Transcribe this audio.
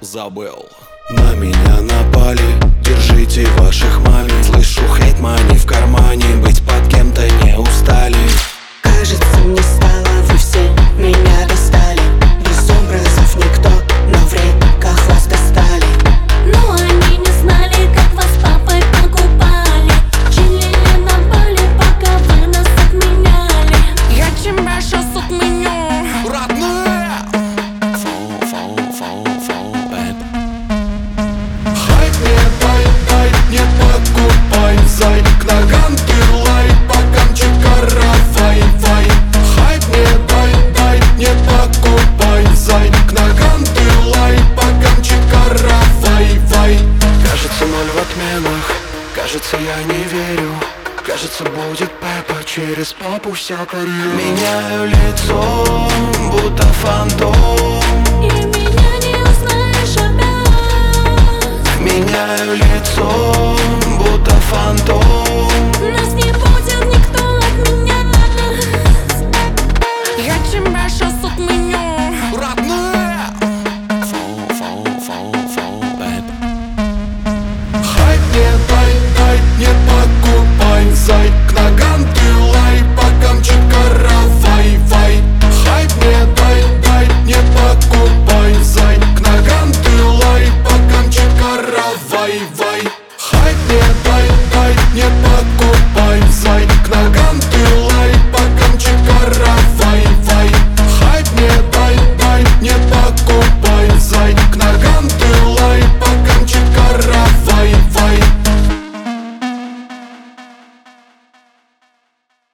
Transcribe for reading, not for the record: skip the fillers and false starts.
забыл. На меня напали, держите ваших мамин. Слышу хейт, мани в кармане, быть под кем-то не устали. Кажется, мне стало, вы все меня достали. Без образов никто, но в реках вас достали. Но они не знали, как вас с папой покупали. Чилили на Бали, пока вы нас отменяли. Я тебя сейчас отменю, Родные! Хайп не дай, не покупай, зай. К ногам ты лай, покамчик каравай, вай. Хайп не дай, не покупай, зай. К ногам ты лай, покамчик каравай, вай. Кажется, ноль в отменах, кажется, я не верю. Кажется, будет Пеппа, через папу вся карьера. Меняю лицо, будто фантом. И меня не узнаешь опять. Меняю лицо, будто фантом.